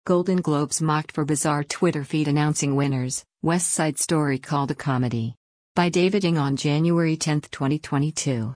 Golden Globes mocked for bizarre Twitter feed announcing winners, West Side Story called a comedy. By David Ng on January 10, 2022.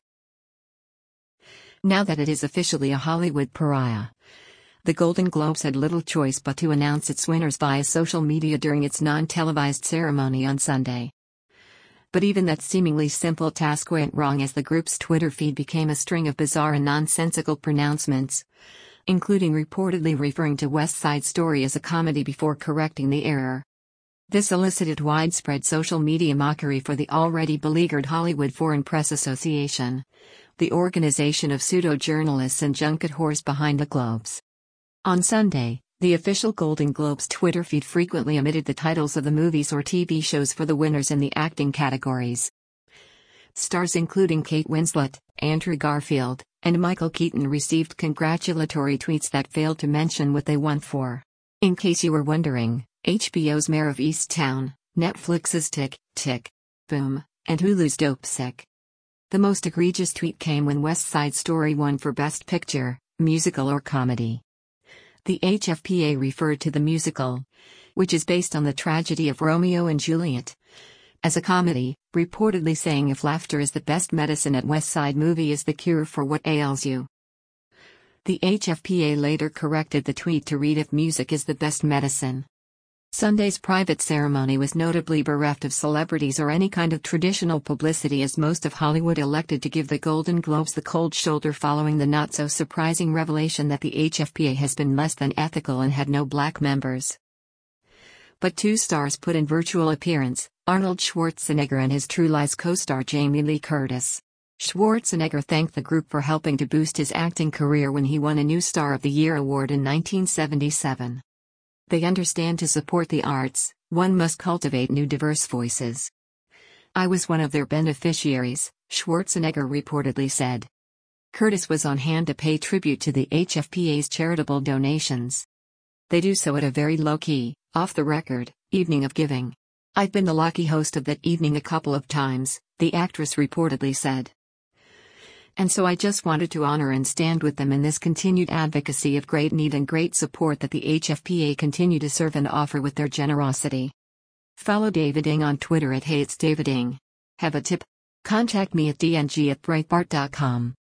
Now that it is officially a Hollywood pariah, the Golden Globes had little choice but to announce its winners via social media during its non-televised ceremony on Sunday. But even that seemingly simple task went wrong as the group's Twitter feed became a string of bizarre and nonsensical pronouncements, including reportedly referring to West Side Story as a comedy before correcting the error. This elicited widespread social media mockery for the already beleaguered Hollywood Foreign Press Association, the organization of pseudo-journalists and junket whores behind the Globes. On Sunday, the official Golden Globes Twitter feed frequently omitted the titles of the movies or TV shows for the winners in the acting categories. Stars including Kate Winslet, Andrew Garfield, and Michael Keaton received congratulatory tweets that failed to mention what they won for. In case you were wondering, HBO's Mare of Easttown, Netflix's Tick, Tick, Boom, and Hulu's Dopesick. The most egregious tweet came when West Side Story won for Best Picture, Musical or Comedy. The HFPA referred to the musical, which is based on the tragedy of Romeo and Juliet, as a comedy, reportedly saying if laughter is the best medicine at West Side Movie is the cure for what ails you. The HFPA later corrected the tweet to read if music is the best medicine. Sunday's private ceremony was notably bereft of celebrities or any kind of traditional publicity as most of Hollywood elected to give the Golden Globes the cold shoulder following the not-so-surprising revelation that the HFPA has been less than ethical and had no black members. But two stars put in virtual appearance, Arnold Schwarzenegger and his True Lies co-star Jamie Lee Curtis. Schwarzenegger thanked the group for helping to boost his acting career when he won a New Star of the Year award in 1977. They understand to support the arts, one must cultivate new diverse voices. I was one of their beneficiaries, Schwarzenegger reportedly said. Curtis was on hand to pay tribute to the HFPA's charitable donations. They do so at a very low-key, off-the-record, evening of giving. I've been the lucky host of that evening a couple of times, the actress reportedly said. And so I just wanted to honor and stand with them in this continued advocacy of great need and great support that the HFPA continue to serve and offer with their generosity. Follow David Ng on Twitter at @HeyIt'sDavidNg. Have a tip? Contact me at dng@breitbart.com.